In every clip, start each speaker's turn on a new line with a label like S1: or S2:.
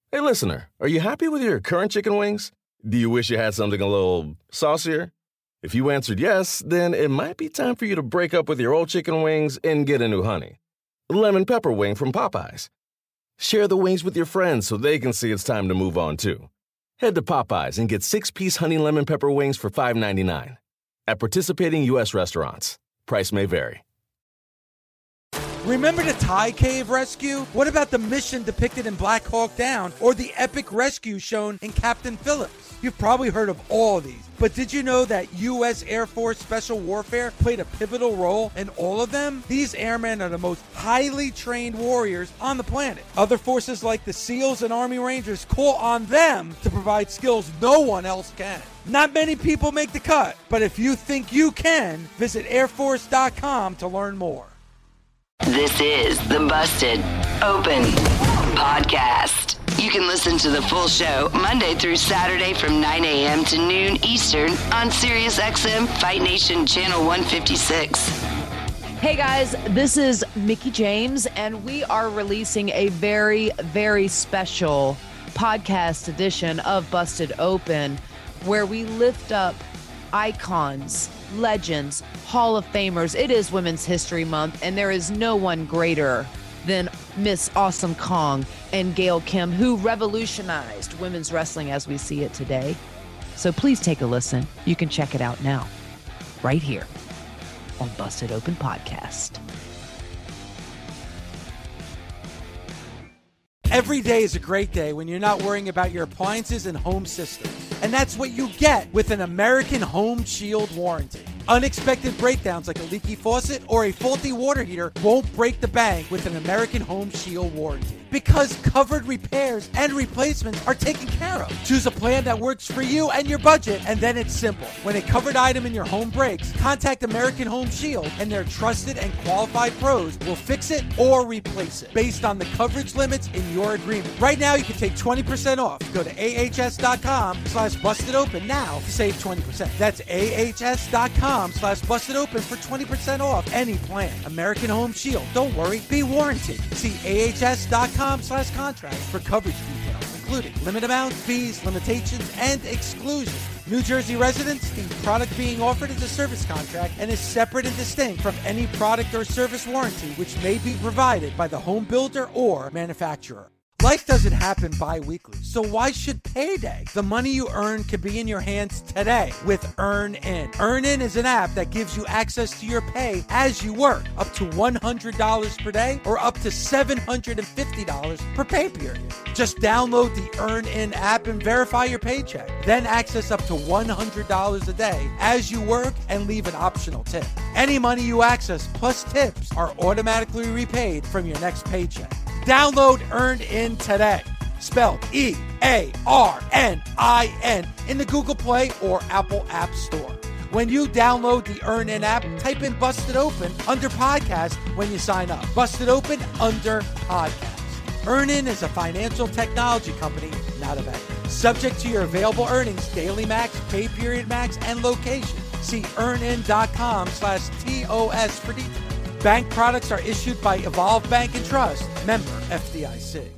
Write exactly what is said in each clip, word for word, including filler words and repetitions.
S1: Hey, listener, are you happy with your current chicken wings? Do you wish you had something a little saucier? If you answered yes, then it might be time for you to break up with your old chicken wings and get a new honey. Lemon pepper wing from Popeyes. Share the wings with your friends so they can see it's time to move on, too. Head to Popeyes and get six-piece honey lemon pepper wings for five ninety-nine. At participating U S restaurants. Price may vary.
S2: Remember the Thai cave rescue? What about the mission depicted in Black Hawk Down or the epic rescue shown in Captain Phillips? You've probably heard of all of these, but did you know that U S Air Force Special Warfare played a pivotal role in all of them? These airmen are the most highly trained warriors on the planet. Other forces like the SEALs and Army Rangers call on them to provide skills no one else can. Not many people make the cut, but if you think you can, visit air force dot com to learn more.
S3: This is the Busted Open Podcast. You can listen to the full show Monday through Saturday from nine a.m. to noon Eastern on SiriusXM Fight Nation Channel one fifty-six.
S4: Hey guys, this is Mickey James, and we are releasing a very, very special podcast edition of Busted Open, where we lift up icons, legends, Hall of Famers. It is Women's History Month, and there is no one greater than Miss Awesome Kong and Gail Kim, who revolutionized women's wrestling as we see it today. So please take a listen. You can check it out now, right here on Busted Open Podcast.
S2: Every day is a great day when you're not worrying about your appliances and home systems. And that's what you get with an American Home Shield warranty. Unexpected breakdowns like a leaky faucet or a faulty water heater won't break the bank with an American Home Shield warranty, because covered repairs and replacements are taken care of. Choose a plan that works for you and your budget, and then it's simple. When a covered item in your home breaks, contact American Home Shield, and their trusted and qualified pros will fix it or replace it based on the coverage limits in your agreement. Right now, you can take twenty percent off. Go to ahs.com slash busted open now to save twenty percent. That's ahs.com slash busted open for twenty percent off any plan. American Home Shield. Don't worry, be warranted. See ahs.com slash contracts for coverage details, including limit amount, fees, limitations, and exclusions. New Jersey residents, the product being offered is a service contract and is separate and distinct from any product or service warranty which may be provided by the home builder or manufacturer. Life doesn't happen bi-weekly, so why should payday? The money you earn could be in your hands today with EarnIn. EarnIn is an app that gives you access to your pay as you work, up to one hundred dollars per day or up to seven hundred fifty dollars per pay period. Just download the EarnIn app and verify your paycheck. Then access up to one hundred dollars a day as you work and leave an optional tip. Any money you access plus tips are automatically repaid from your next paycheck. Download EarnIn today, spelled E A R N I N, in the Google Play or Apple App Store. When you download the EarnIn app, type in Busted Open under podcast when you sign up. Busted Open under podcast. EarnIn is a financial technology company, not a bank. Subject to your available earnings, daily max, pay period max, and location. See earnin.com slash TOS for details. Bank products are issued by Evolve Bank and Trust, member F D I C.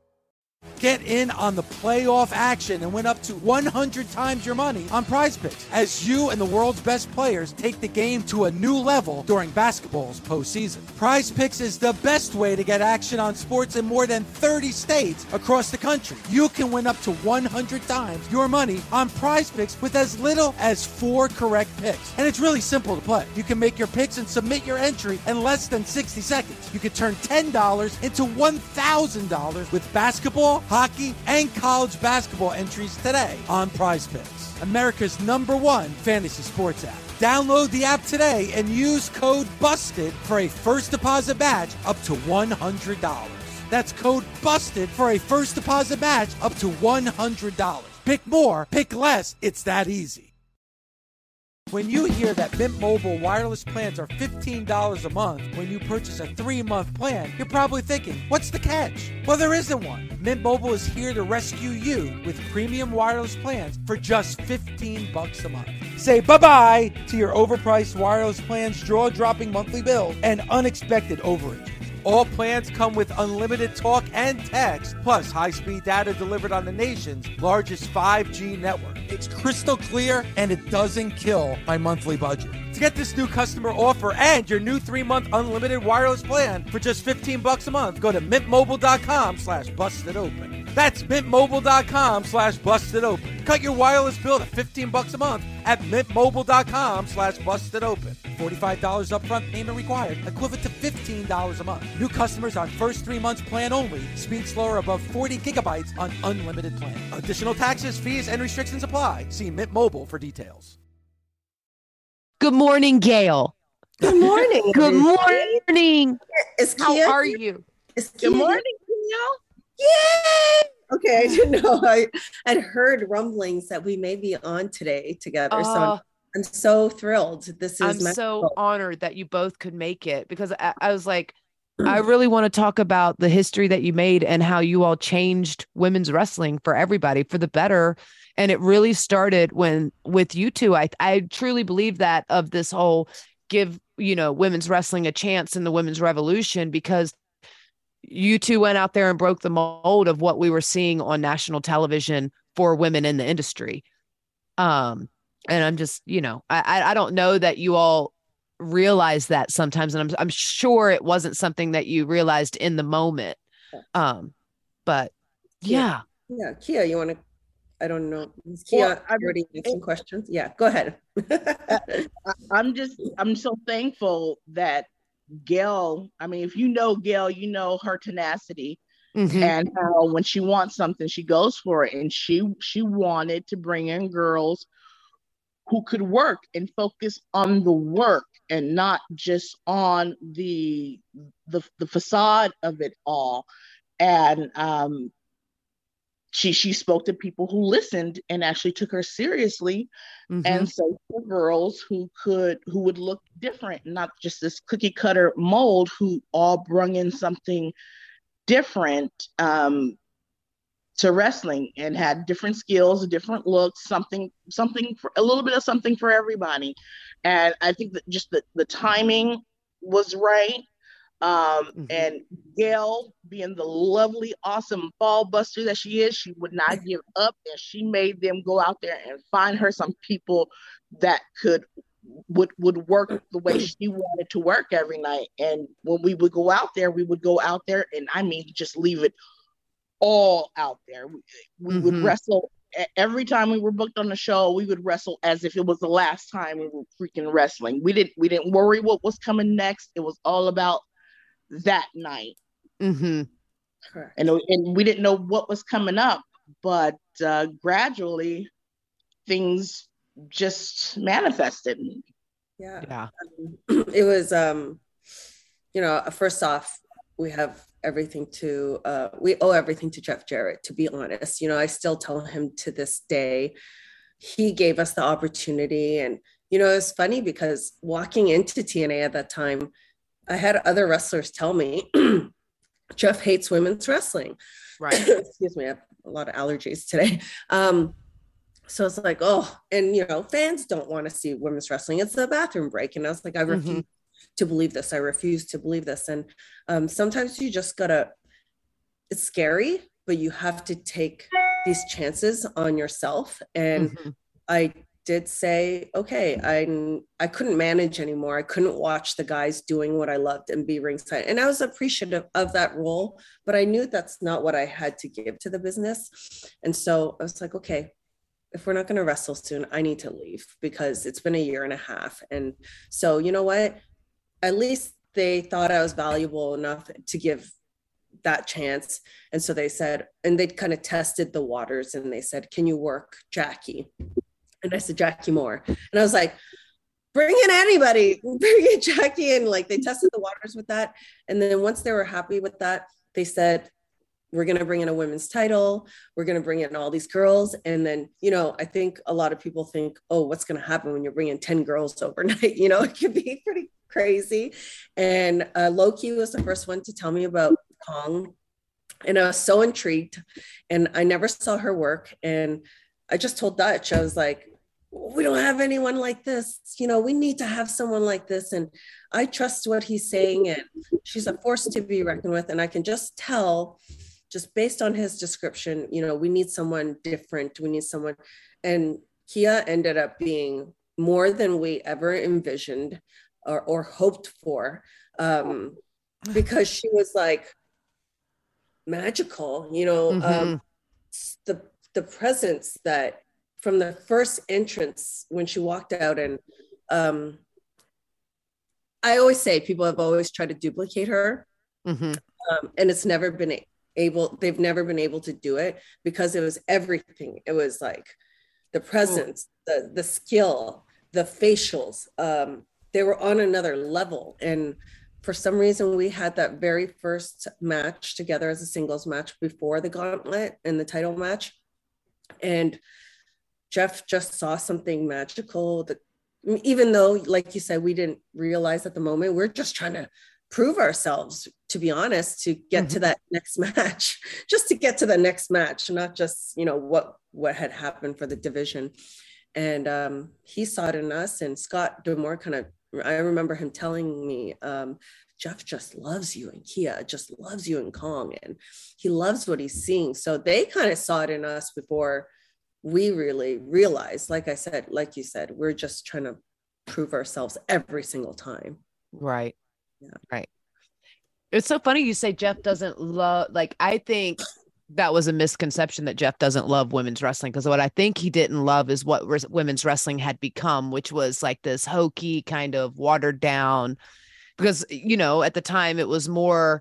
S2: Get in on the playoff action and win up to one hundred times your money on PrizePicks as you and the world's best players take the game to a new level during basketball's postseason. PrizePicks is the best way to get action on sports in more than thirty states across the country. You can win up to one hundred times your money on PrizePicks with as little as four correct picks. And it's really simple to play. You can make your picks and submit your entry in less than sixty seconds. You can turn ten dollars into one thousand dollars with basketball, hockey, and college basketball entries today on PrizePicks, America's number one fantasy sports app. Download the app today and use code BUSTED for a first deposit match up to one hundred dollars. That's code BUSTED for a first deposit match up to one hundred dollars. Pick more, pick less, it's that easy. When you hear that Mint Mobile wireless plans are fifteen dollars a month when you purchase a three-month plan, you're probably thinking, what's the catch? Well, there isn't one. Mint Mobile is here to rescue you with premium wireless plans for just fifteen bucks a month. Say bye-bye to your overpriced wireless plans, jaw-dropping monthly bills, and unexpected overages. All plans come with unlimited talk and text, plus high-speed data delivered on the nation's largest five G network. It's crystal clear, and it doesn't kill my monthly budget. To get this new customer offer and your new three-month unlimited wireless plan for just fifteen bucks a month, go to mintmobile.com slash busted open. That's mintmobile.com slash busted open. Cut your wireless bill to fifteen bucks a month at mintmobile.com slash busted open. forty-five dollars upfront payment required, equivalent to fifteen dollars a month. New customers on first three months plan only. Speed slower above forty gigabytes on unlimited plan. Additional taxes, fees, and restrictions apply. See Mint Mobile for details.
S4: Good morning, Gail.
S5: Good morning.
S4: Good morning.
S5: Is
S4: How
S5: Kia
S4: are
S5: here?
S4: you?
S5: Is Kia
S6: Good
S5: here?
S6: morning, Danielle.
S5: Yay! Okay, I didn't know. I had heard rumblings that we may be on today together. so
S4: Uh,
S5: I'm, I'm so thrilled. This is
S4: I'm so
S5: magical.
S4: honored that you both could make it because I, I was like, I really want to talk about the history that you made and how you all changed women's wrestling for everybody for the better. And it really started when with you two. I I truly believe that of this whole give, you know, women's wrestling a chance in the women's revolution, because you two went out there and broke the mold of what we were seeing on national television for women in the industry. Um, and I'm just, you know, I I don't know that you all realize that sometimes, and I'm I'm sure it wasn't something that you realized in the moment. Um, but yeah,
S5: Yeah, Kia, you want to? I don't know. Is Kia
S6: Well, I-
S5: already asking questions? Yeah, go ahead.
S6: I, I'm just, I'm so thankful that Gail, I mean, if you know Gail, you know her tenacity
S4: Mhm.
S6: and how when she wants something, she goes for it. And she, she wanted to bring in girls who could work and focus on the work and not just on the, the, the facade of it all. And, um, She she spoke to people who listened and actually took her seriously,
S4: Mhm.
S6: and so for girls who could who would look different, not just this cookie cutter mold, who all brought in something different um, to wrestling and had different skills, different looks, something something for a little bit of something for everybody. And I think that just the, the timing was right. Um,
S4: Mhm.
S6: and Gail, being the lovely, awesome ball buster that she is, she would not give up, and she made them go out there and find her some people that could would would work the way she wanted to work every night. And when we would go out there, we would go out there, and I mean, just leave it all out there. We, we would
S4: Mhm.
S6: wrestle e- every time we were booked on the show. We would wrestle as if it was the last time we were freaking wrestling. We didn't we didn't worry what was coming next. It was all about that night.
S4: Mhm.
S5: Correct.
S6: And, and we didn't know what was coming up, but uh, gradually things just manifested.
S5: Yeah.
S4: Yeah.
S5: It was, um, you know, first off, we have everything to, uh, we owe everything to Jeff Jarrett, to be honest. You know, I still tell him to this day, he gave us the opportunity. And, you know, it's funny because walking into T N A at that time, I had other wrestlers tell me, Jeff hates women's wrestling.
S4: Right.
S5: Excuse me, I have a lot of allergies today. Um, so it's like, oh, and you know, fans don't want to see women's wrestling. It's a bathroom break. And I was like, I refuse
S4: Mhm.
S5: to believe this. I refuse to believe this. And um, sometimes you just gotta, it's scary, but you have to take these chances on yourself. And
S4: Mhm.
S5: I did say, okay, I I couldn't manage anymore. I couldn't watch the guys doing what I loved and be ringside. And I was appreciative of that role, but I knew that's not what I had to give to the business. And so I was like, okay, if we're not going to wrestle soon, I need to leave because it's been a year and a half. And so, you know what? At least they thought I was valuable enough to give that chance. And so they said, and they kind of tested the waters and they said, can you work Jackie? And I said, Jackie Moore. And I was like, bring in anybody, bring in Jackie. And like, they tested the waters with that. And then once they were happy with that, they said, we're going to bring in a women's title. We're going to bring in all these girls. And then, you know, I think a lot of people think, oh, what's going to happen when you're bringing ten girls overnight? You know, it could be pretty crazy. And uh, Loki was the first one to tell me about Kong. And I was so intrigued. And I never saw her work. And I just told Dutch, I was like, we don't have anyone like this. You know, we need to have someone like this. And I trust what he's saying. And she's a force to be reckoned with. And I can just tell, just based on his description, you know, we need someone different. We need someone. And Kia ended up being more than we ever envisioned or, or hoped for, um, because she was like magical, you know, mm-hmm. um, the, the presence that from the first entrance when she walked out. And um, I always say people have always tried to duplicate her, mm-hmm. um, and it's never been able, they've never been able to do it because it was everything. It was like the presence, the the skill, the facials. Um, they were on another level. And for some reason, we had that very first match together as a singles match before the gauntlet and the title match. And Jeff just saw something magical that, even though, like you said, we didn't realize at the moment, we're just trying to prove ourselves, to be honest, to get mm-hmm. to that next match, just to get to the next match, not just, you know, what, what had happened for the division. And um, he saw it in us, and Scott D'Amore kind of, I remember him telling me, um, Jeff just loves you, and Kia just loves you, and Kong, and he loves what he's seeing. So they kind of saw it in us before we really realized. Like I said, like you said, we're just trying to prove ourselves every single time.
S4: Right. Yeah. Right. It's so funny you say Jeff doesn't love, like, I think that was a misconception that Jeff doesn't love women's wrestling, because what I think he didn't love is what res- women's wrestling had become, which was like this hokey kind of watered down, because, you know, at the time it was more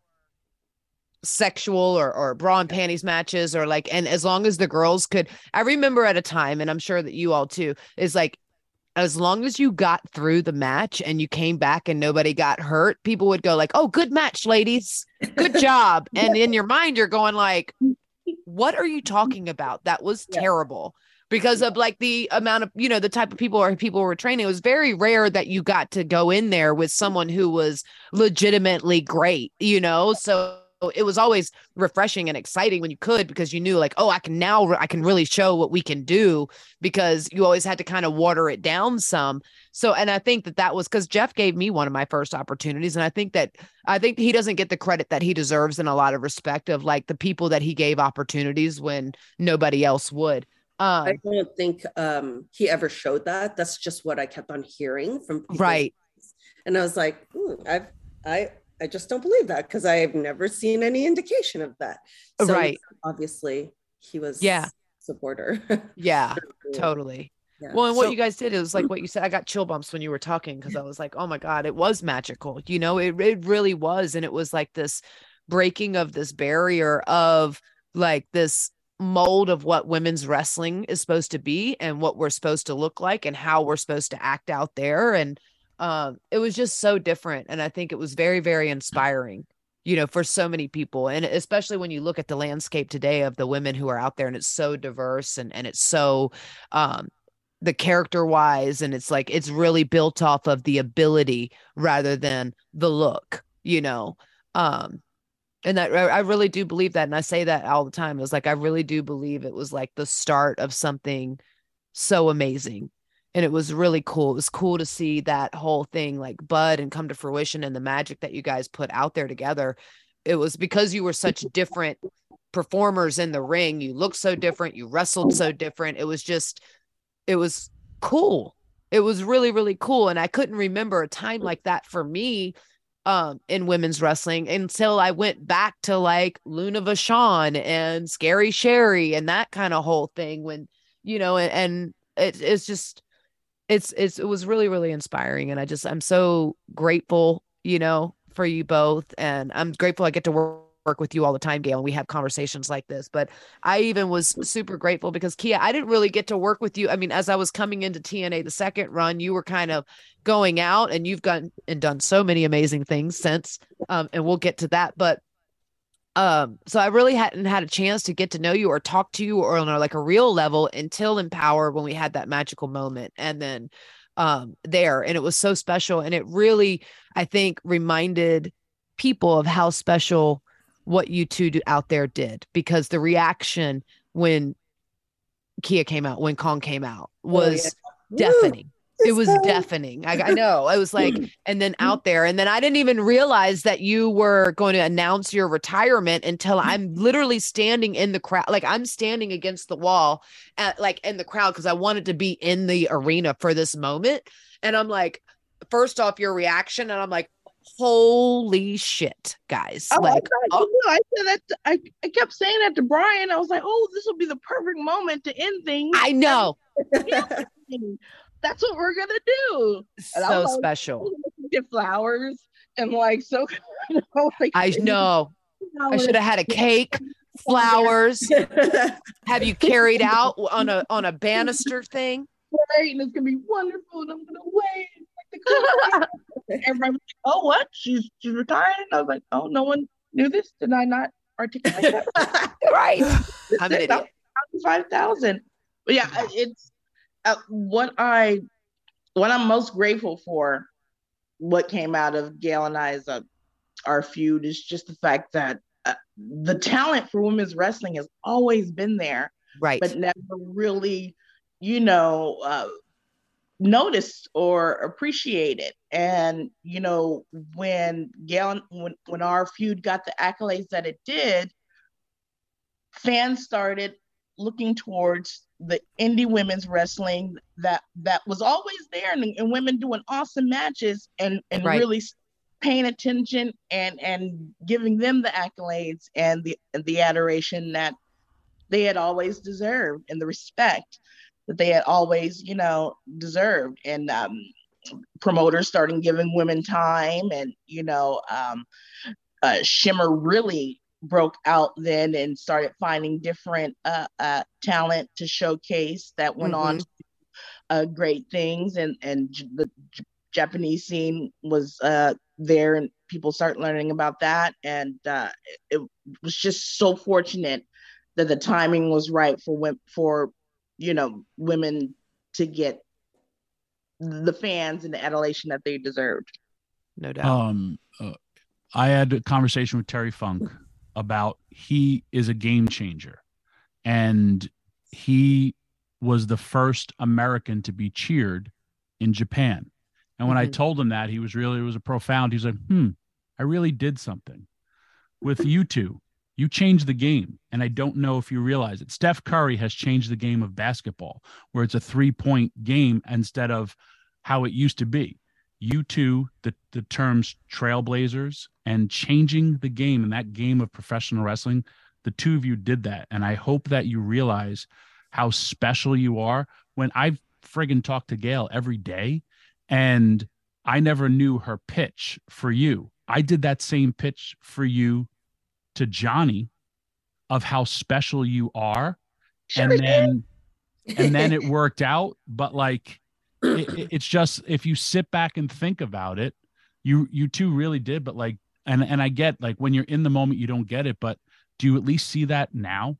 S4: sexual or, or bra and panties matches, or like, and as long as the girls could, I remember at a time, and I'm sure that you all too, is like, as long as you got through the match and you came back and nobody got hurt, people would go like, oh, good match, ladies. Good job. And in your mind, you're going like, what are you talking about? That was yeah. terrible. Because of like the amount of, you know, the type of people or people were training. It was very rare that you got to go in there with someone who was legitimately great, you know? So it was always refreshing and exciting when you could, because you knew like, oh, I can now, I can really show what we can do, because you always had to kind of water it down some. So, and I think that that was because Jeff gave me one of my first opportunities. And I think that, I think he doesn't get the credit that he deserves in a lot of respect of like the people that he gave opportunities when nobody else would. Um,
S5: I don't think um, he ever showed that. That's just what I kept on hearing from people.
S4: Right.
S5: And I was like, hmm, I've, I, I just don't believe that, because I have never seen any indication of that. So
S4: right.
S5: Obviously he was
S4: yeah.
S5: a supporter.
S4: Yeah, totally. Yeah. Well, and what so, you guys did, it was like what you said, I got chill bumps when you were talking, because I was like, oh my God, it was magical. You know, it, it really was. And it was like this breaking of this barrier of like this mold of what women's wrestling is supposed to be and what we're supposed to look like and how we're supposed to act out there. And um, it was just so different. And I think it was very, very inspiring, you know, for so many people. And especially when you look at the landscape today of the women who are out there, and it's so diverse and, and it's so, um, the character wise, and it's like, it's really built off of the ability rather than the look, you know? Um, and that I really do believe that. And I say that all the time. It was like, I really do believe it was like the start of something so amazing. And it was really cool. It was cool to see that whole thing like bud and come to fruition, and the magic that you guys put out there together. It was because you were such different performers in the ring. You looked so different. You wrestled so different. It was just, it was cool. It was really, really cool. And I couldn't remember a time like that for me um, in women's wrestling until I went back to like Luna Vachon and Scary Sherry and that kind of whole thing when, you know, and, and it, it's just, it's, it's, it was really, really inspiring. And I just, I'm so grateful, you know, for you both. And I'm grateful I get to work work with you all the time, Gail, and we have conversations like this. But I even was super grateful because Kia, I didn't really get to work with you. I mean, as I was coming into T N A, the second run, you were kind of going out, and you've gone and done so many amazing things since, um, and we'll get to that. But um, so I really hadn't had a chance to get to know you or talk to you or on a, like a real level until Empower, when we had that magical moment. And then um, there, and it was so special. And it really, I think, reminded people of how special what you two do out there did, because the reaction when Kia came out, when Kong came out was, oh, deafening. It was deafening. I, I know. I was like, and then out there, and then I didn't even realize that you were going to announce your retirement until I'm literally standing in the crowd. Like I'm standing against the wall, at, like in the crowd, because I wanted to be in the arena for this moment. And I'm like, first off, your reaction, and I'm like, holy shit, guys!
S6: Oh,
S4: like,
S6: I, oh. I said that. To, I I kept saying that to Brian. I was like, oh, this will be the perfect moment to end things.
S4: I know.
S6: That's what we're gonna do. And
S4: So
S6: I was
S4: special.
S6: Get flowers and like so. You know, like,
S4: I know. I should have had a cake, flowers. Have you carried out on a on a banister thing?
S6: Right, and it's gonna be wonderful. And I'm gonna wave. Like the Everybody was like, "Oh, what? She's she's retiring." I was like, "Oh, no one knew this. Did I not articulate that?"
S4: Right. I'm an idiot.
S6: Five thousand. But yeah, it's. Uh, what I, what I'm most grateful for, what came out of Gail and I's uh, our feud is just the fact that uh, the talent for women's wrestling has always been there,
S4: right?
S6: But never really, you know, uh, noticed or appreciated. And you know, when Gail, when when our feud got the accolades that it did, fans started looking towards the indie women's wrestling that that was always there, and, and women doing awesome matches and and
S4: right.
S6: really paying attention and and giving them the accolades and the and the adoration that they had always deserved and the respect that they had always, you know, deserved. And um, promoters starting giving women time, and you know, um, uh, Shimmer really broke out then and started finding different uh, uh, talent to showcase that went mm-hmm. on to do uh, great things. And, and the J- Japanese scene was uh, there, and people start learning about that. And uh, it, it was just so fortunate that the timing was right for women, for, you know, women to get the fans and the adulation that they deserved.
S4: No doubt.
S7: Um, uh, I had a conversation with Terry Funk about he is a game changer, and he was the first American to be cheered in Japan. And when mm-hmm. I told him that, he was really, it was a profound, he was like, hmm, I really did something. With you two, you changed the game. And I don't know if you realize it. Steph Curry has changed the game of basketball, where it's a three-point game instead of how it used to be. You two, the, the terms trailblazers and changing the game, and that game of professional wrestling, the two of you did that. And I hope that you realize how special you are. When I friggin' talk to Gail every day, and I never knew her pitch for you. I did that same pitch for you to Johnny of how special you are. Sure and then, and then it worked out. But like, it, it's just, if you sit back and think about it, you, you two really did. But like, and, and I get like when you're in the moment, you don't get it, but do you at least see that now?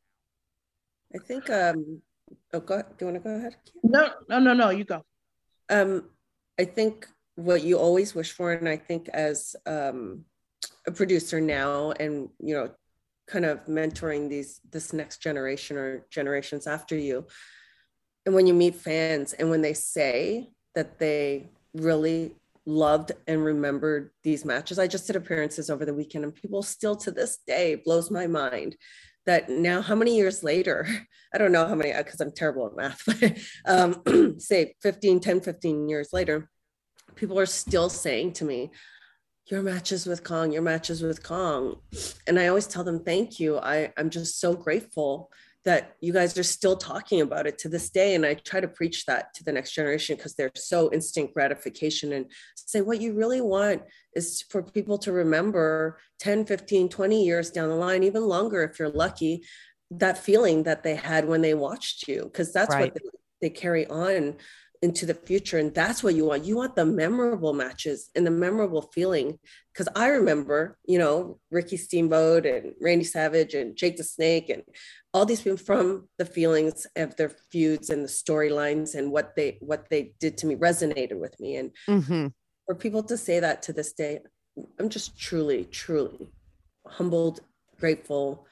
S5: I think, um, oh, go, do you want to go ahead?
S6: No, no, no, no, you go.
S5: Um, I think what you always wish for, and I think as um, a producer now, and you know, kind of mentoring these this next generation or generations after you, and when you meet fans, and when they say that they really loved and remembered these matches, I just did appearances over the weekend, and people still to this day blows my mind that now, how many years later, I don't know how many, because I'm terrible at math, but um, say fifteen, ten, fifteen years later, people are still saying to me, your matches with Kong, your matches with Kong. And I always tell them, thank you. I, I'm just so grateful that you guys are still talking about it to this day. And I try to preach that to the next generation because they're so instant gratification, and say what you really want is for people to remember ten, fifteen, twenty years down the line, even longer if you're lucky, that feeling that they had when they watched you, because that's right. what they, they carry on into the future. And that's what you want. You want the memorable matches and the memorable feeling. Because I remember, you know, Ricky Steamboat and Randy Savage and Jake the Snake and all these people from the feelings of their feuds and the storylines and what they what they did to me resonated with me. And mm-hmm. for people to say that to this day, I'm just truly, truly humbled, grateful.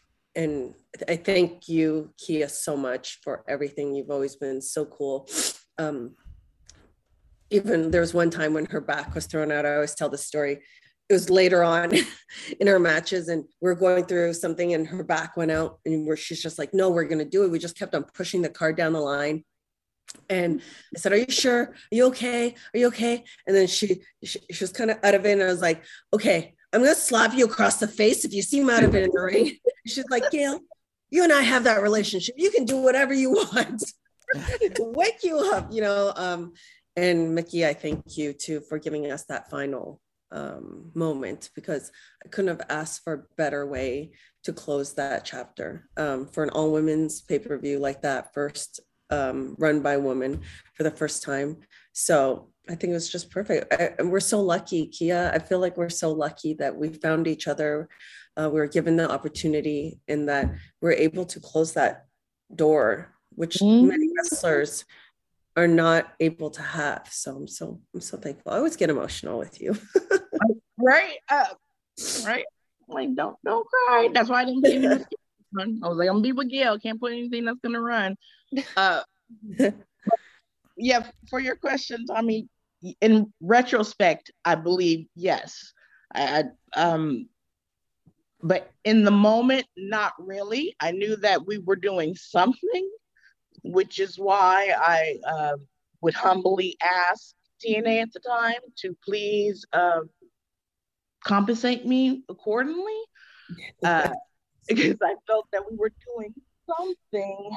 S5: And I thank you, Kia, so much for everything. You've always been so cool. um, even there was one time when her back was thrown out. I always tell the story. It was later on in her matches, and we're going through something and her back went out, and where she's just like, no, we're going to do it. We just kept on pushing the card down the line. And I said, are you sure? Are you okay? Are you okay? And then she, she, she was kind of out of it. And I was like, okay, I'm going to slap you across the face if you seem out of it in the ring. She's like, Gail, you and I have that relationship. You can do whatever you want to wake you up, you know? Um, and Mickie, I thank you too for giving us that final um, moment, because I couldn't have asked for a better way to close that chapter um, for an all women's pay-per-view like that, first um, run by women for the first time. So I think it was just perfect. I, and we're so lucky, Kia. I feel like we're so lucky that we found each other. Uh, we were given the opportunity, and that we're able to close that door, which mm. many wrestlers are not able to have. So I'm so I'm so thankful. I always get emotional with you.
S6: right, uh, right. Like don't don't cry. That's why I didn't get any. I was like, I'm gonna be with Gail. Can't put anything that's gonna run. Uh, yeah, for your question, Tommy. In retrospect, I believe yes. I, I um, but in the moment, not really. I knew that we were doing something, which is why I uh, would humbly ask T N A at the time to please uh, compensate me accordingly, uh, because I felt that we were doing something.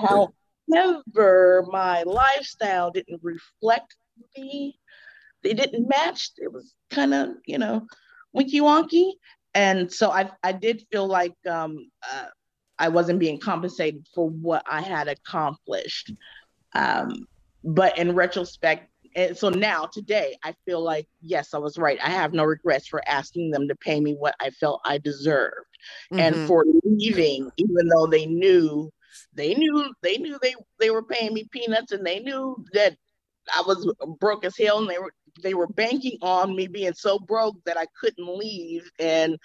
S6: However, my lifestyle didn't reflect me. They didn't match. It was kind of, you know, winky wonky. And so I, I did feel like um, uh, I wasn't being compensated for what I had accomplished. Um, but in retrospect, and so now today, I feel like, yes, I was right. I have no regrets for asking them to pay me what I felt I deserved. Mm-hmm. And for leaving, even though they knew, they knew, they knew they, they were paying me peanuts, and they knew that I was broke as hell, and they were, they were banking on me being so broke that I couldn't leave. And,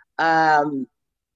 S6: um,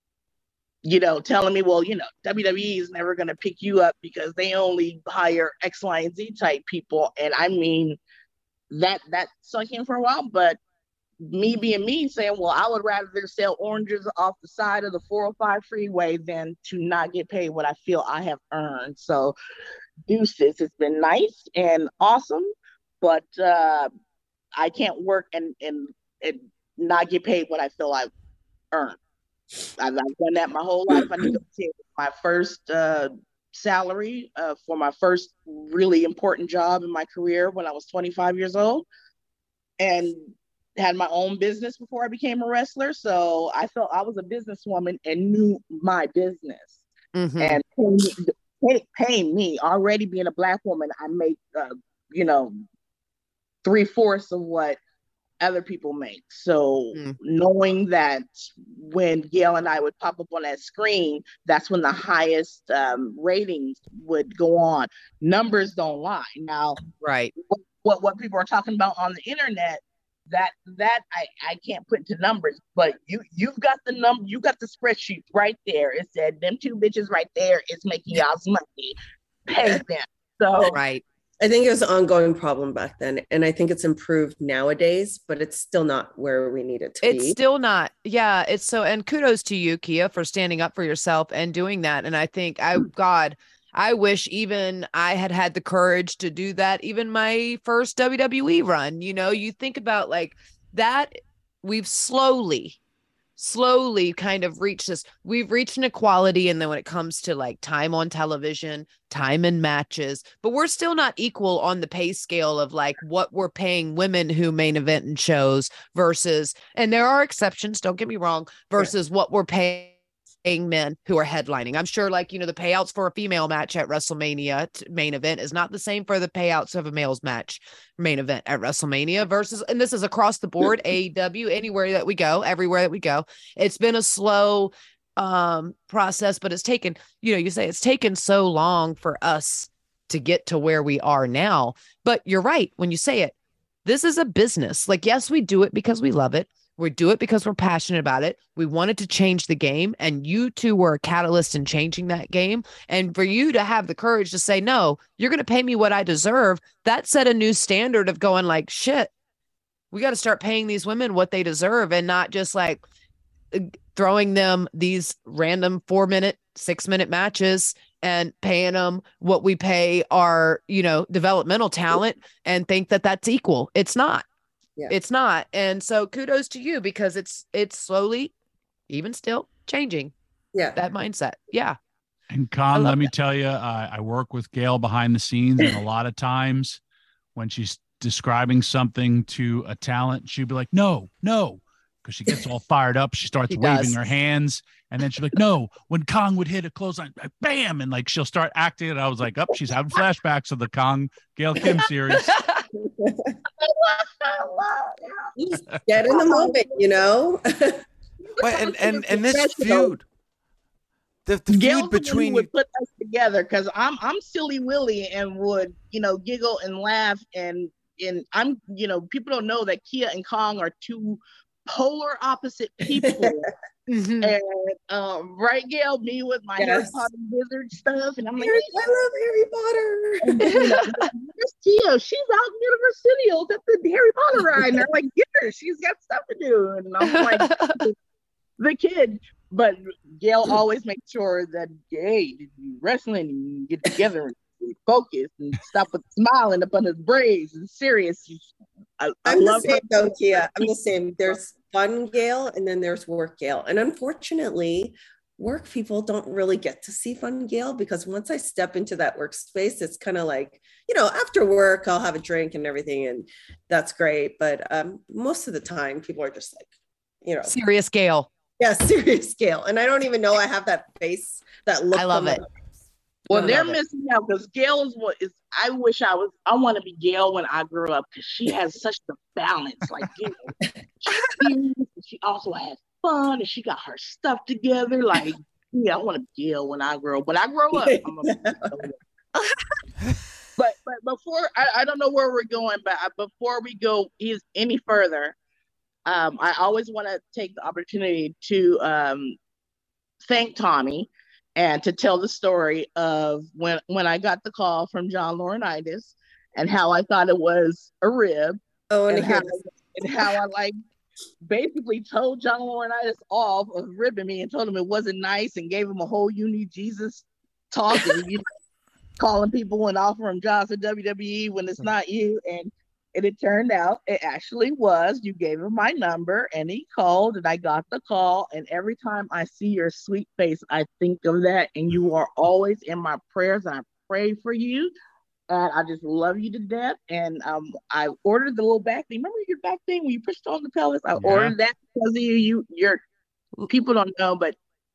S6: you know, telling me, well, you know, W W E is never going to pick you up because they only hire X, Y, and Z type people. And I mean, that that sunk in for a while, but me being me saying, well, I would rather sell oranges off the side of the four oh five freeway than to not get paid what I feel I have earned. So deuces, it's been nice and awesome, but uh, I can't work and, and, and not get paid what I feel I've earned. I've, I've done that my whole life. I negotiated my first uh, salary uh, for my first really important job in my career when I was twenty-five years old, and had my own business before I became a wrestler. So I felt I was a businesswoman and knew my business. Mm-hmm. And paying, pay, paying me, already being a Black woman, I make, uh, you know, three-fourths of what other people make. So mm. knowing that when Gail and I would pop up on that screen, that's when the highest um, ratings would go on. Numbers don't lie. Now,
S4: right.
S6: What what people are talking about on the internet, that that I, I can't put into numbers, but you you've got the number, you got the spreadsheet right there. It said them two bitches right there is making y'all's money. Pay them. So
S4: right.
S5: I think it was an ongoing problem back then, and I think it's improved nowadays, but it's still not where we need it to
S4: it's
S5: be. It's
S4: still not. Yeah, it's so, and kudos to you, Kia, for standing up for yourself and doing that. And I think, I, God, I wish even I had had the courage to do that. Even my first W W E run, you know, you think about like that, we've slowly, slowly kind of reached this, we've reached an equality. And then when it comes to like time on television, time in matches, but we're still not equal on the pay scale of like what we're paying women who main event in shows versus, and there are exceptions, don't get me wrong, versus yeah. what we're paying men who are headlining. I'm sure like, you know, the payouts for a female match at WrestleMania main event is not the same for the payouts of a male's match main event at WrestleMania versus, and this is across the board, A E W, anywhere that we go, everywhere that we go. It's been a slow um, process, but it's taken, you know, you say it's taken so long for us to get to where we are now. But you're right when you say it. This is a business. Like, yes, we do it because we love it. We do it because we're passionate about it. We wanted to change the game, and you two were a catalyst in changing that game. And for you to have the courage to say, no, you're going to pay me what I deserve, that set a new standard of going like, shit, we got to start paying these women what they deserve and not just like throwing them these random four minute, six minute matches and paying them what we pay our, you know, developmental talent and think that that's equal. It's not. Yeah. It's not. And so kudos to you because it's it's slowly, even still, changing. Yeah. That mindset. Yeah.
S7: And Con, let
S4: that.
S7: me tell you, uh, I work with Gail behind the scenes, and a lot of times when she's describing something to a talent, she'd be like, no, no, because she gets all fired up. She starts
S4: She
S7: waving
S4: does.
S7: her hands, and then she'd be like, no, when Kong would hit a clothesline, bam, and like she'll start acting. And I was like, oh, she's having flashbacks of the Kong Gail Kim series.
S5: Just get in the moment, you know.
S2: Well, and and and this feud, the, the
S6: Gail
S2: feud between
S6: would
S2: you,
S6: put us together because I'm I'm silly Willy and would, you know, giggle and laugh and and I'm, you know, people don't know that Kia and Kong are two polar opposite people.
S4: Mhm.
S6: And um, right, Gail, me with my Harry
S5: Yes.
S6: Potter wizard stuff, and I'm like,
S5: Harry, I love Harry Potter.
S6: and then, you know, where's Tia? She's out in Universal at the Harry Potter ride. And they're like, get her. She's got stuff to do. And I'm like, the kid. But Gail always makes sure that, hey, wrestling, and get together and focus and stop with smiling up on his braids and serious. I, I
S5: I'm the
S6: love
S5: same
S6: her.
S5: though, Kia. I'm the same. There's fun Gail and then there's work Gail. And unfortunately, work people don't really get to see fun Gail because once I step into that workspace, it's kind of like, you know, after work, I'll have a drink and everything. And that's great. But um, most of the time, people are just like, you know,
S4: Serious Gail.
S5: yeah, serious Gail. And I don't even know I have that face, that look.
S4: I love
S5: on
S4: it.
S5: my-
S6: Well,
S5: I
S6: they're
S5: love it.
S6: missing out because Gail is what is. I wish I was. I want to be Gail when I grow up because she has such the balance. Like, you know, she's serious, and she also has fun, and she got her stuff together. Like, yeah, I want to be Gail when I grow. When I grow up, I'm a. but but before I, I don't know where we're going, but I, before we go is any further, um, I always want to take the opportunity to um, thank Tommy. And to tell the story of when, when I got the call from John Laurinaitis and how I thought it was a rib,
S5: Oh, and
S6: and
S5: hear
S6: how,
S5: this.
S6: and how I like basically told John Laurinaitis off of ribbing me and told him it wasn't nice and gave him a whole "you need Jesus" talk and you know, calling people and offering jobs at W W E when it's not you. And and it turned out it actually was. You gave him my number and he called and I got the call. And every time I see your sweet face, I think of that. And you are always in my prayers. And I pray for you. And I just love you to death. And um, I ordered the little back thing. Remember your back thing when you pushed on the pelvis? I
S7: Yeah.
S6: ordered that because of you. You, your people don't know, but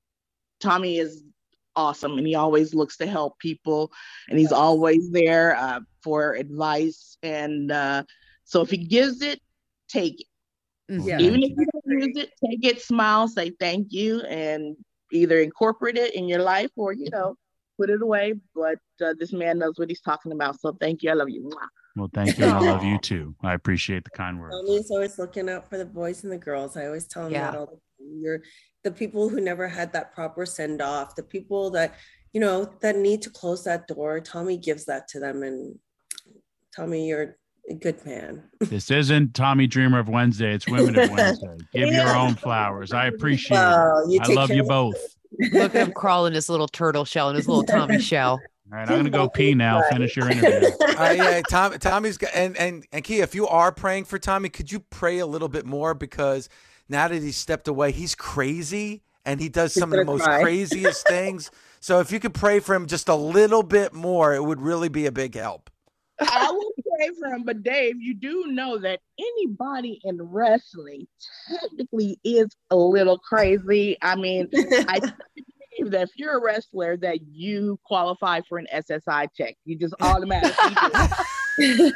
S6: Tommy is awesome, and he always looks to help people, and he's always there uh, for advice. And uh, so if he gives it, take it.
S5: Yeah.
S6: Even if you don't use it, take it, smile, say thank you, and either incorporate it in your life or, you know, put it away. But uh, this man knows what he's talking about. So thank you. I love you. Mwah.
S7: Well, thank you. And I love you too. I appreciate the kind words.
S5: Tommy's always looking out for the boys and the girls. I always tell him
S4: Yeah.
S5: that all the time. You're the people who never had that proper send off, the people that, you know, that need to close that door. Tommy gives that to them. And Tommy, you're a good man.
S7: This isn't Tommy Dreamer of Wednesday. It's Women of Wednesday. Give your own flowers. I appreciate
S5: Well, you
S7: it. I
S5: take
S7: love
S5: care
S7: you
S5: of-
S7: both.
S4: Look at him crawling his little turtle shell in his little Tommy shell.
S7: All right, I'm going to go pee now. Finish your interview.
S2: uh, yeah, Tom, Tommy's got, and and and Kia, if you are praying for Tommy, could you pray a little bit more because now that he's stepped away, he's crazy and he does
S5: He's
S2: some of the
S5: gonna
S2: most
S5: cry.
S2: craziest things. So if you could pray for him just a little bit more, it would really be a big help.
S6: I will pray for him, but Dave, you do know that anybody in wrestling technically is a little crazy. I mean, I believe that if you're a wrestler, that you qualify for an S S I check. You just automatically do.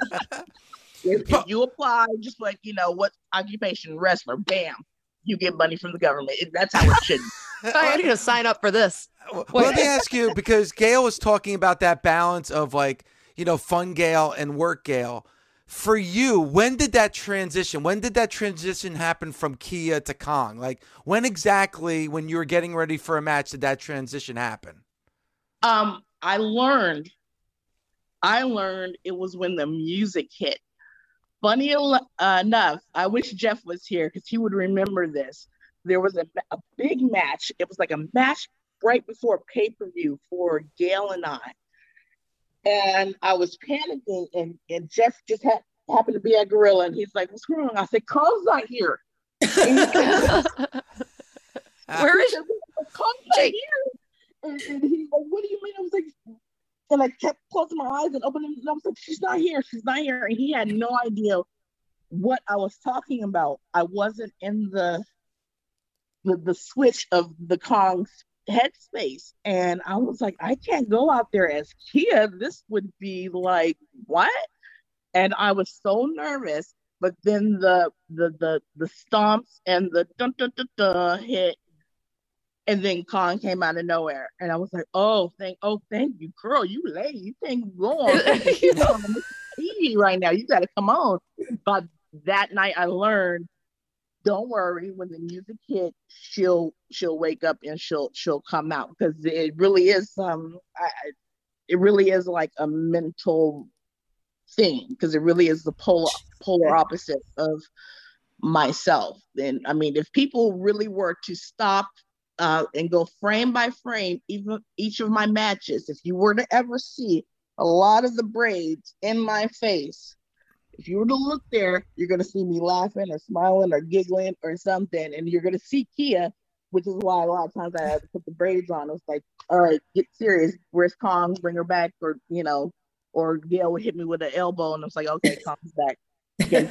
S6: If, if you apply, just like, you know, what occupation, wrestler, bam, you get money from the government. It- That's how it should be.
S4: I need to sign up for this.
S2: Well, let me ask you, because Gail was talking about that balance of like, you know, fun Gail and work Gail. for you, when did that transition? When did that transition happen from Kia to Kong? Like, when exactly, when you were getting ready for a match, did that transition happen?
S6: Um, I learned, I learned it was when the music hit. Funny uh, enough, I wish Jeff was here because he would remember this. There was a, a big match. It was like a match right before pay-per-view for Gail and I. And I was panicking, and, and Jeff just ha- happened to be at Gorilla, and he's like, "What's wrong?" I said, "Kong's not here." Where
S4: is
S6: he? Kong's not here. And, and he's like, "What do you mean?" I was like, and I kept closing my eyes and opening them, and I was like, "She's not here. She's not here." And he had no idea what I was talking about. I wasn't in the the, the switch of the Kong's headspace, and I was like, I can't go out there as Kia. This would be like, what? And I was so nervous. But then the the the the stomps and the dun dun dun dun hit, and then Kong came out of nowhere, and I was like, oh, thank oh thank you, girl. You lady, you can't go on you know, T V right now. You got to come on. But that night, I learned, don't worry, when the music hit, she'll she'll wake up and she'll she'll come out, because it really is um I, it really is like a mental thing, because it really is the polar polar opposite of myself. And I mean, if people really were to stop uh, and go frame by frame, even each of my matches, if you were to ever see a lot of the braids in my face, if you were to look there, you're going to see me laughing or smiling or giggling or something. And you're going to see Kia, which is why a lot of times I had to put the braids on. It was like, all right, get serious. Where's Kong? Bring her back. Or, you know, or Gail would hit me with an elbow. And I was like, okay, Kong's back. Got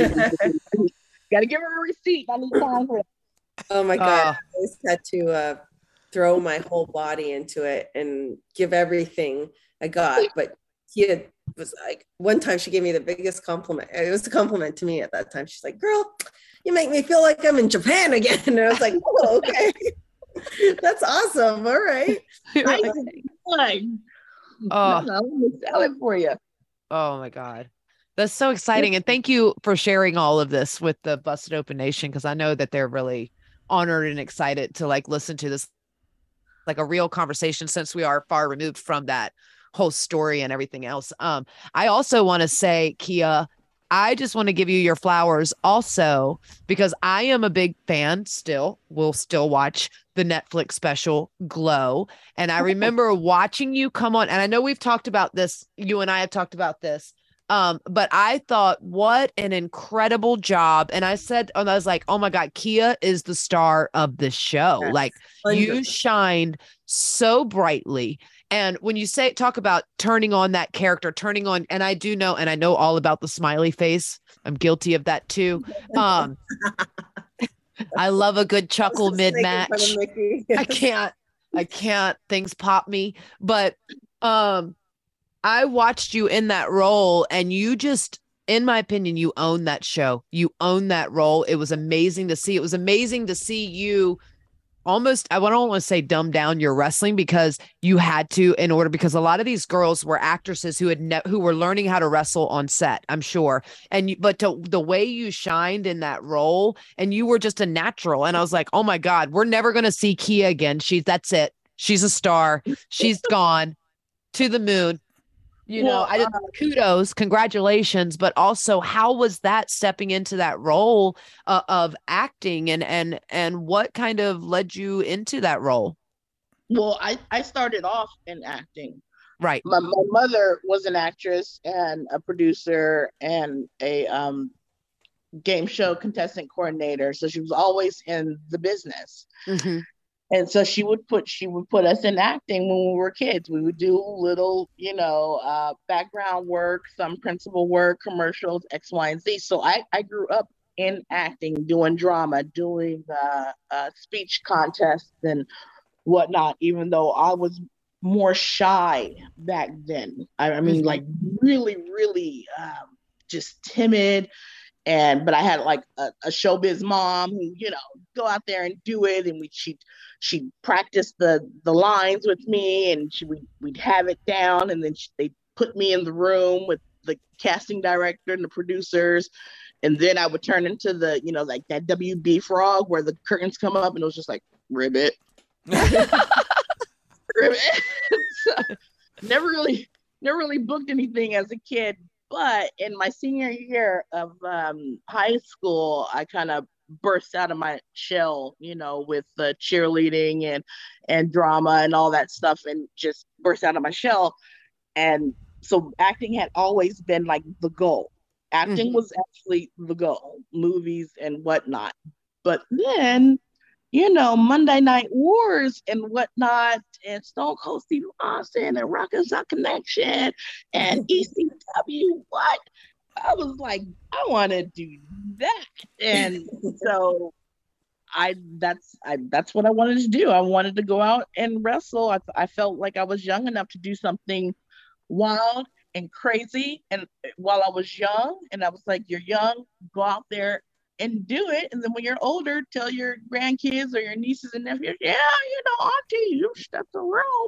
S6: to give her a receipt. I need time for it.
S5: Oh, my God.
S4: Uh,
S5: I always had to uh, throw my whole body into it and give everything I got. But Kia was like, one time she gave me the biggest compliment. It was a compliment to me at that time. She's like, girl, you make me feel like I'm in Japan again. And I was like, oh, okay. That's awesome. All right.
S6: I like,
S4: Oh.
S6: no, I'm going to sell it for you.
S4: Oh my God. That's so exciting. And thank you for sharing all of this with the Busted Open Nation, because I know that they're really honored and excited to like listen to this, like a real conversation, since we are far removed from that whole story and everything else. Um, I also want to say, Kia, I just want to give you your flowers also, because I am a big fan still. We'll still watch the Netflix special Glow. And I remember watching you come on, and I know we've talked about this. You and I have talked about this. Um, but I thought, what an incredible job. And I said, and I was like, oh my God, Kia is the star of the show.
S5: Yes.
S4: Like you shined so brightly. And when you say, talk about turning on that character, turning on, and I do know, and I know all about the smiley face. I'm guilty of that too. Um, I love a good chuckle mid-match. I can't, I can't, things pop me. But um, I watched you in that role, and you just, in my opinion, you own that show. You own that role. It was amazing to see. It was amazing to see you almost, I don't want to say dumb down your wrestling, because you had to in order, because a lot of these girls were actresses who had ne- who were learning how to wrestle on set, I'm sure. And you, but to, the way you shined in that role, and you were just a natural. And I was like, oh my God, we're never going to see Kia again. She's, that's it. She's a star. She's gone to the moon. You know,
S6: Well,
S4: I just, kudos, congratulations, but also how was that stepping into that role uh, of acting, and and and what kind of led you into that role?
S6: Well, I, I started off in acting.
S4: Right.
S6: My, my mother was an actress and a producer and a um, game show contestant coordinator. So she was always in the business.
S4: Mm-hmm.
S6: And so she would put she would put us in acting when we were kids. We would do little, you know, uh, background work, some principal work, commercials, X, Y, and Z. So I, I grew up in acting, doing drama, doing uh, uh, speech contests and whatnot, even though I was more shy back then. I, I mean, mm-hmm. like really, really um, just timid. And but I had like a, a showbiz mom who, you know, go out there and do it, and we she she practiced the the lines with me, and she we we'd have it down, and then she, they put me in the room with the casting director and the producers. And then I would turn into the, you know, like that W B frog where the curtains come up and it was just like, ribbit. ribbit. So, never really, never really booked anything as a kid. But in my senior year of um, high school, I kind of burst out of my shell, you know, with the uh, cheerleading and, and drama and all that stuff, and just burst out of my shell. And so acting had always been like the goal. Acting mm-hmm. was actually the goal, movies and whatnot. But then, you know, Monday Night Wars and whatnot, and Stone Cold Steve Austin and Rock and Sock Connection and E C W, what? I was like, I want to do that. And so I that's I that's what I wanted to do. I wanted to go out and wrestle. I, I felt like I was young enough to do something wild and crazy, and while I was young, and I was like, you're young, go out there and do it, and then when you're older, tell your grandkids or your nieces and nephews, yeah, you know, auntie, you stepped around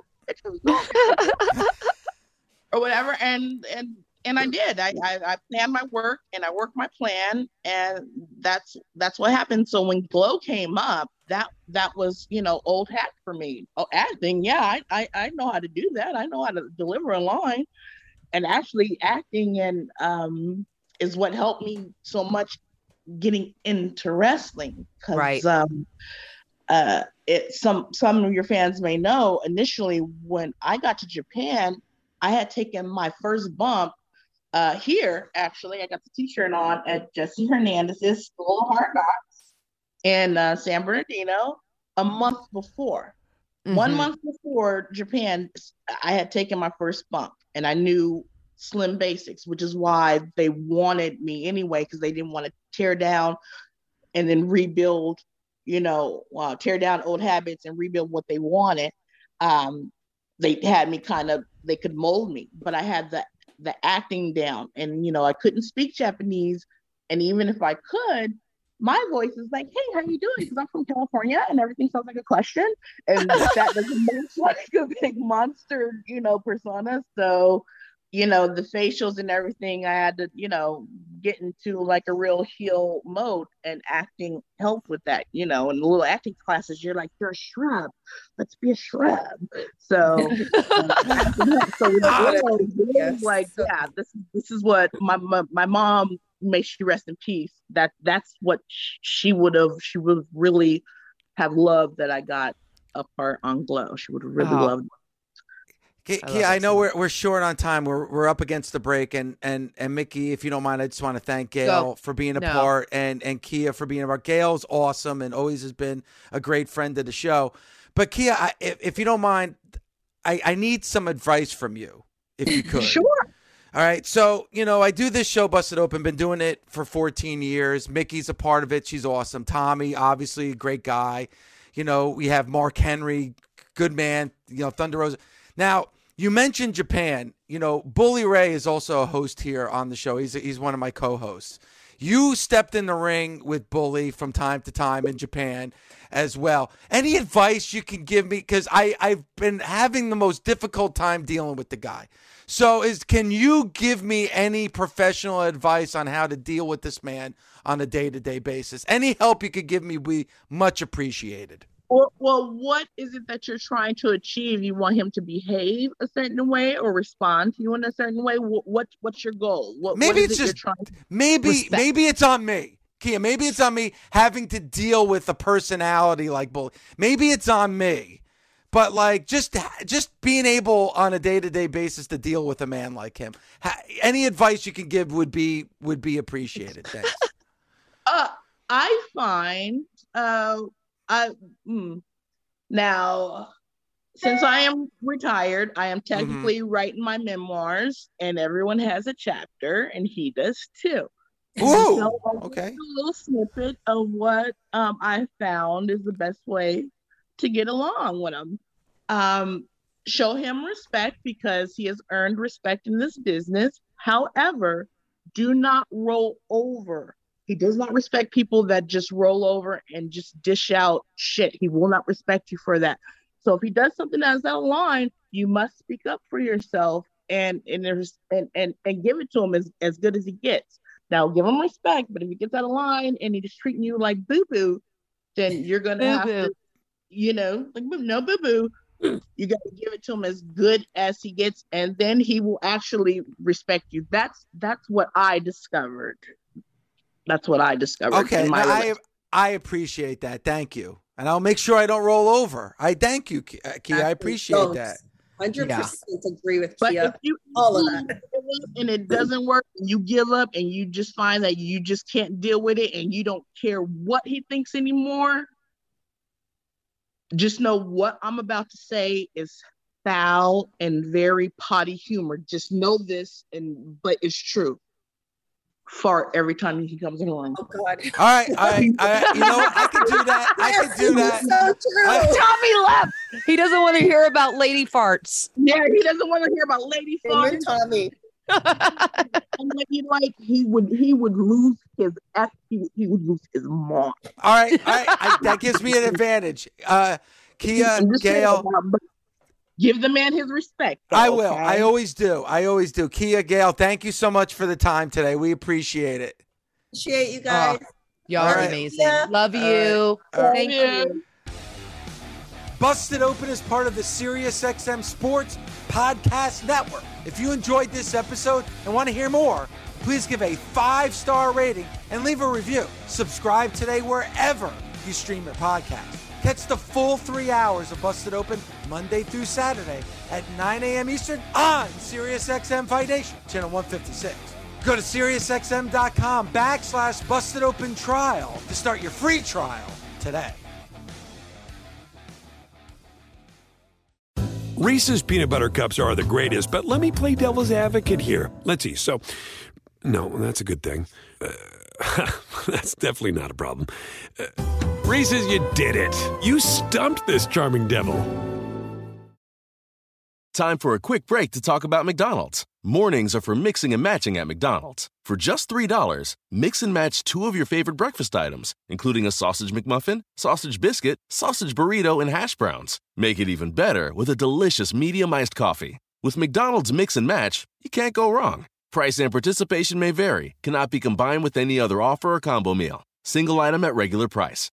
S6: or whatever. And and and I did. I, I I planned my work and I worked my plan, and that's that's what happened. So when Glow came up, that that was, you know, old hat for me. Oh, acting, yeah, I I, I know how to do that. I know how to deliver a line. And actually acting and um, is what helped me so much getting into wrestling. Because
S4: right.
S6: um, uh, it, some, some of your fans may know, initially when I got to Japan, I had taken my first bump uh, here, actually. I got the t-shirt on at Jesse Hernandez's School of Hard Knocks in uh, San Bernardino a month before. Mm-hmm. One month before Japan, I had taken my first bump. And I knew Slim Basics, which is why they wanted me anyway, because they didn't want to tear down and then rebuild, you know, uh, tear down old habits and rebuild what they wanted. Um, they had me kind of, they could mold me, but I had the, the acting down. And, you know, I couldn't speak Japanese. And even if I could, my voice is like, hey, how you doing? Because I'm from California and everything sounds like a question. And that doesn't make like a big monster, you know, persona. So, you know, the facials and everything, I had to, you know, get into like a real heel mode, and acting helped with that, you know, and the little acting classes, you're like, you're a shrub. Let's be a shrub. So, um, so you know, yes. like, yeah, this, this is what my, my, my mom, may she rest in peace, that that's what she would have she would really have loved, that I got a part on Glow. She would have really
S2: wow.
S6: loved
S2: it. I, I know we're we're short on time. We're we're up against the break, and and and Mickey, if you don't mind, I just want to thank Gail
S4: Go.
S2: for being a
S4: no.
S2: part, and and Kia for being a part. Gail's awesome and always has been a great friend of the show. But Kia, I, if, if you don't mind, I, I need some advice from you, if you could.
S6: Sure.
S2: All right. So, you know, I do this show, Busted Open, been doing it for fourteen years. Mickey's a part of it. She's awesome. Tommy, obviously a great guy. You know, we have Mark Henry, good man, you know, Thunder Rosa. Now, you mentioned Japan. You know, Bully Ray is also a host here on the show. He's he's one of my co-hosts. You stepped in the ring with Bully from time to time in Japan as well. Any advice you can give me? Because I I've been having the most difficult time dealing with the guy. So is can you give me any professional advice on how to deal with this man on a day-to-day basis? Any help you could give me would be much appreciated.
S6: Well, well, what is it that you're trying to achieve? You want him to behave a certain way or respond to you in a certain way? What, what what's your goal? What,
S2: maybe
S6: what
S2: it's
S6: it
S2: just
S6: trying to
S2: maybe
S6: respect?
S2: maybe it's on me, Kia. Maybe it's on me having to deal with a personality like Bully. Maybe it's on me. But like just just being able on a day-to-day basis to deal with a man like him. Ha- any advice you can give would be would be appreciated. Thanks.
S6: uh, I find uh, I mm, now since I am retired, I am technically mm-hmm. writing my memoirs, and everyone has a chapter, and he does too.
S2: Ooh,
S6: so
S2: okay.
S6: A little snippet of what um, I found is the best way to get along with him. Um, show him respect because he has earned respect in this business. However, do not roll over. He does not respect people that just roll over and just dish out shit. He will not respect you for that. So if he does something that's out of line, you must speak up for yourself and and there's and and, and give it to him as, as good as he gets. Now give him respect, but if he gets out of line and he's treating you like boo boo, then you're gonna have to, you know, like no boo boo. You got to give it to him as good as he gets, and then he will actually respect you. That's that's what I discovered. That's what I discovered.
S2: Okay, now I I appreciate that. Thank you, and I'll make sure I don't roll over. I thank you, Kia. I appreciate don't. that.
S5: one hundred percent yeah. agree with
S6: but
S5: Kia.
S6: If you,
S5: all of that,
S6: and it doesn't work, and you give up, and you just find that you just can't deal with it, and you don't care what he thinks anymore. Just know what I'm about to say is foul and very potty humor. Just know this, and but it's true. Fart every time he comes in the room.
S5: Oh God!
S2: All right, I, I, you know what? I can do that. I can do that.
S5: So true.
S2: I,
S4: Tommy left. He doesn't want to hear about lady farts.
S6: Yeah, he doesn't want to hear about lady farts.
S5: Tommy.
S6: And like, he like he would he would lose his F, he, he would lose his mom.
S2: All right, all right, I, that gives me an advantage. Uh, Kia, Gail,
S6: give the man his respect.
S2: Though, I will. Okay? I always do. I always do. Kia, Gail, thank you so much for the time today. We appreciate it.
S5: Appreciate you guys.
S4: Oh, y'all are right. amazing. Yeah. Love you.
S2: All right. All
S4: Thank
S2: right.
S4: you.
S2: Busted Open is part of the SiriusXM Sports Podcast Network. If you enjoyed this episode and want to hear more, please give a five-star rating and leave a review. Subscribe today wherever you stream your podcast. Catch the full three hours of Busted Open Monday through Saturday at nine a.m. Eastern on SiriusXM Fight Nation, channel one fifty-six. Go to SiriusXM.com backslash Busted Open Trial to start your free trial today.
S8: Reese's Peanut Butter Cups are the greatest, but let me play devil's advocate here. Let's see. So, no, that's a good thing. Uh, that's definitely not a problem. Uh, Reese's, you did it. You stumped this charming devil.
S1: Time for a quick break to talk about McDonald's. Mornings are for mixing and matching at McDonald's. For just three dollars, mix and match two of your favorite breakfast items, including a sausage McMuffin, sausage biscuit, sausage burrito, and hash browns. Make it even better with a delicious medium iced coffee. With McDonald's Mix and Match, you can't go wrong. Price and participation may vary, cannot be combined with any other offer or combo meal. Single item at regular price.